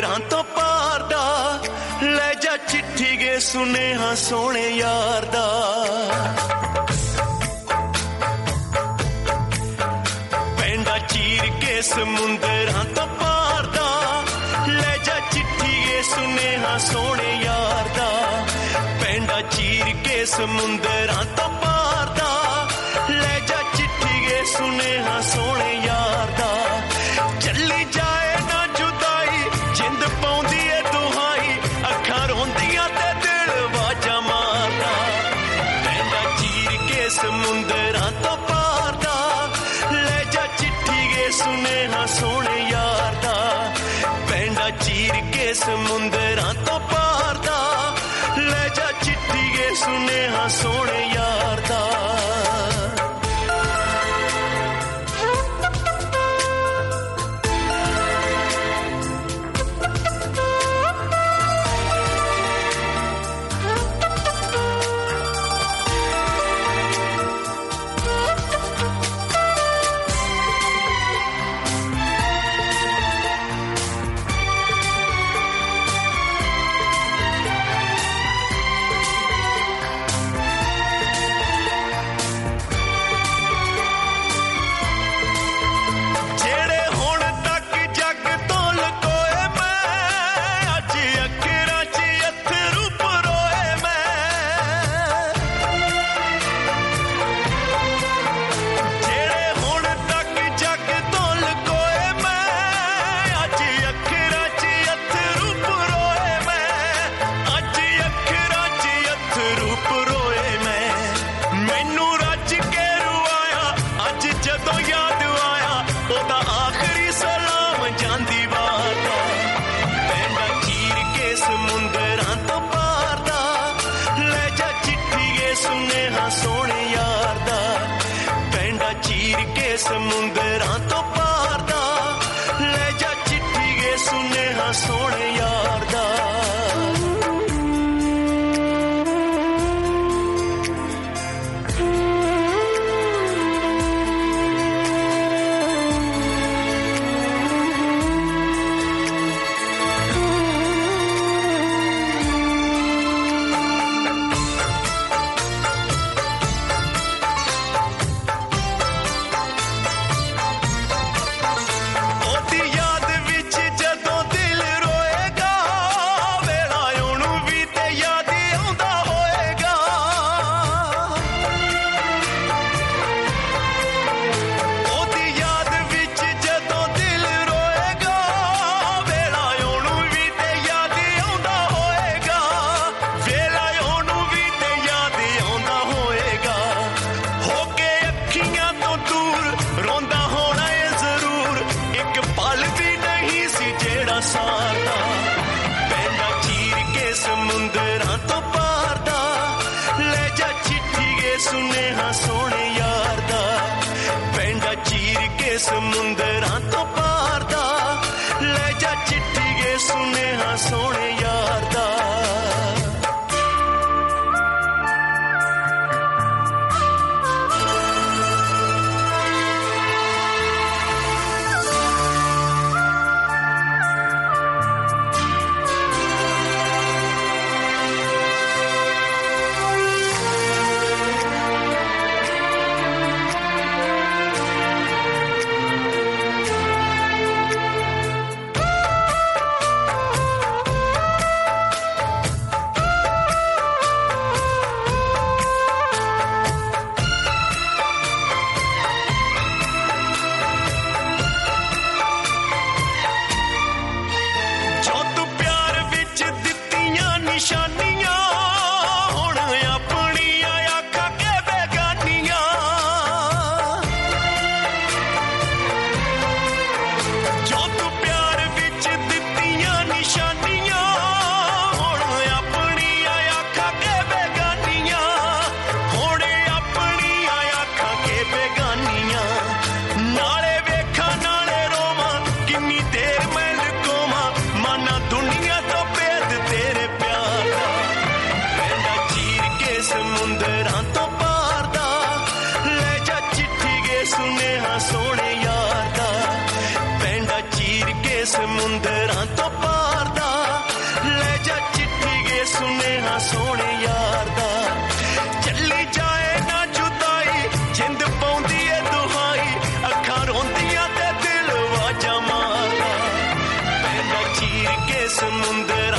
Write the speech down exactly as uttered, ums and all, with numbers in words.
ਸਮੁੰਦਰਾਂ ਤੋਂ ਪਾਰ ਦਾ, ਲੈ ਜਾ ਚਿੱਠੀ ਗੇ ਸੁਨੇਹਾ ਸੋਹਣੇ ਯਾਰ ਦਾ। ਪੈਂਡਾ ਚੀਰ ਕੇ ਸਮੁੰਦਰਾਂ ਤੋਂ ਪਾਰ ਦਾ, ਲੈ ਜਾ ਚਿੱਠੀ ਗੇ ਸੁਨੇਹਾ ਸੋਹਣੇ ਯਾਰ ਦਾ। ਪੈਂਡਾ ਚੀਰ ਕੇ ਸਮੁੰਦਰਾਂ ਤੋਂ ਪਾਰ ਦਾ, ਲੈ ਜਾ ਚਿੱਠੀ ਗੇ ਸੁਨੇਹਾ ਸੋਹਣੇ ਯਾਰ ਦਾ। ਚੱਲੀ ਜਾਏ ਨਾ ਜੁਦਾਈ, ਜਿੰਦ ਪਾਉਂਦੀ ਏ ਦੁਹਾਈ, ਅੱਖਾਂ ਰੋਂਦੀਆਂ ਤੇ ਦਿਲ ਵਾਜਾਂ ਮਾਰਦਾ। ਪੈਂਡਾ ਚੀਰ ਕੇ ਸਮੁੰਦਰਾਂ ਤੋਂ ਪਾਰ ਦਾ, ਲੈ ਜਾ ਚਿੱਠੀ ਗੇ ਸੁਨੇਹਾ ਸੋਹਣੇ ਯਾਰ ਦਾ। ਪੈਂਡਾ ਚੀਰ ਕੇ ਸਮੁੰਦਰਾਂ ਤੋਂ ਪਾਰ ਦਾ, ਲੈ ਜਾ ਚਿੱਠੀ ਗੇ ਸੁਨੇਹਾ ਸੋਹਣੇ ਯਾਰ ਦਾ। ਸਮੁੰਦਰਾਂ ਤੋਂ ਪਾਰ ਦਾ, ਲੈ ਜਾ ਚਿੱਠੀ ਗੇ ਸੁਨੇਹਾ ਸੋਹਣੇ ਯਾਰ ਦਾ। ਸੁਨੇਹਾ ਸੋਹਣੇ ਯਾਰ ਦਾ। ਪੈਂਡਾ ਚੀਰ ਕੇ ਸਮੁੰਦਰਾਂ ਤੋਂ ਪਾਰ ਦਾ, ਲੈ ਜਾ ਚਿੱਠੀ ਗੇ ਸੁਨੇਹਾ ਸੋਹਣੇ ਯਾਰ ਦਾ। ਸਮੁੰਦਰਾਂ ਤੋਂ ਪਾਰ ਸੁਨੇਹਾ ਸੋਹਣੇ ਯਾਰ ਦਾ। ਚੱਲੀ ਜਾਏ ਨਾ ਜੁਦਾਈ ਜਿੰਦ ਪਾਉਂਦੀ ਏ ਦੁਹਾਈ, ਅੱਖਾਂ ਰੋਂਦੀਆਂ ਤੇ ਦਿਲ ਵਾਜਾਂ ਮਾਰਦਾ। ਪੈਂਦਾ ਚੀਰ ਕੇ ਸਮੁੰਦਰ